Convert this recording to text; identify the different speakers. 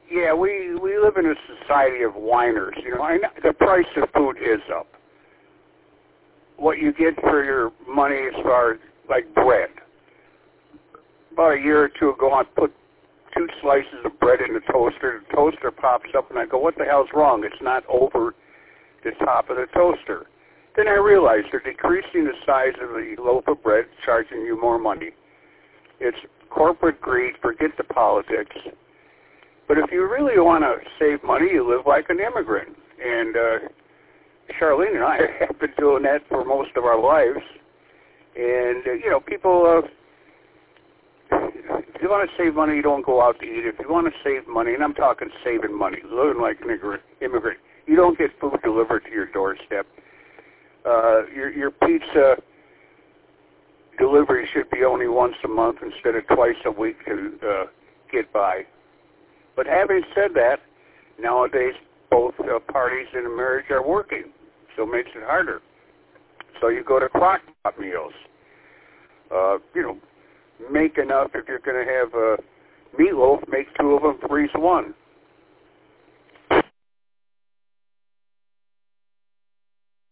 Speaker 1: Yeah, we live in a society of whiners. You know, the price of food is up. What you get for your money as far as, like, bread. About a year or two ago, I put 2 slices of bread in the toaster. The toaster pops up, and I go, what the hell's wrong? It's not over the top of the toaster. Then I realized they're decreasing the size of the loaf of bread, charging you more money. It's corporate greed. Forget the politics. But if you really want to save money, you live like an immigrant. And Charlene and I have been doing that for most of our lives. And, you know, people, if you want to save money, you don't go out to eat. If you want to save money, and I'm talking saving money, living like an immigrant, you don't get food delivered to your doorstep. Your pizza delivery should be only once a month instead of twice a week to get by. But having said that, nowadays both parties in a marriage are working, so it makes it harder. So you go to crock-pot meals. You know, make enough. If you're going to have a meatloaf, make 2 of them, freeze 1.